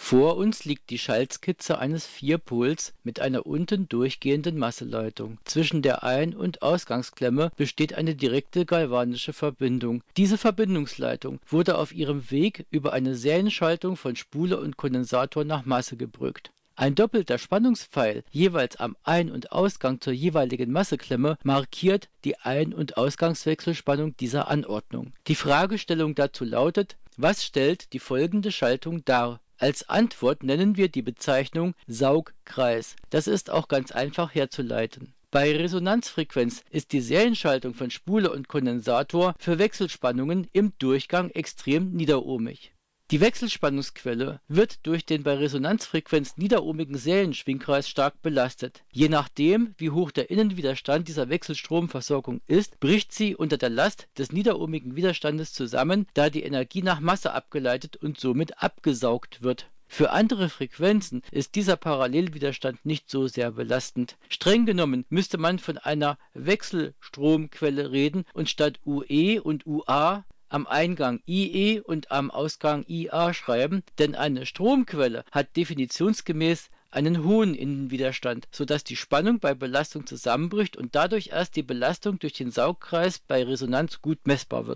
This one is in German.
Vor uns liegt die Schaltskizze eines Vierpols mit einer unten durchgehenden Masseleitung. Zwischen der Ein- und Ausgangsklemme besteht eine direkte galvanische Verbindung. Diese Verbindungsleitung wurde auf ihrem Weg über eine Serienschaltung von Spule und Kondensator nach Masse gebrückt. Ein doppelter Spannungspfeil jeweils am Ein- und Ausgang zur jeweiligen Masseklemme markiert die Ein- und Ausgangswechselspannung dieser Anordnung. Die Fragestellung dazu lautet: Was stellt die folgende Schaltung dar? Als Antwort nennen wir die Bezeichnung Saugkreis. Das ist auch ganz einfach herzuleiten. Bei Resonanzfrequenz ist die Serienschaltung von Spule und Kondensator für Wechselspannungen im Durchgang extrem niederohmig. Die Wechselspannungsquelle wird durch den bei Resonanzfrequenz niederohmigen Serienschwingkreis stark belastet. Je nachdem, wie hoch der Innenwiderstand dieser Wechselstromversorgung ist, bricht sie unter der Last des niederohmigen Widerstandes zusammen, da die Energie nach Masse abgeleitet und somit abgesaugt wird. Für andere Frequenzen ist dieser Parallelwiderstand nicht so sehr belastend. Streng genommen müsste man von einer Wechselstromquelle reden und statt UE und UA am Eingang IE und am Ausgang IA schreiben, denn eine Stromquelle hat definitionsgemäß einen hohen Innenwiderstand, sodass die Spannung bei Belastung zusammenbricht und dadurch erst die Belastung durch den Saugkreis bei Resonanz gut messbar wird.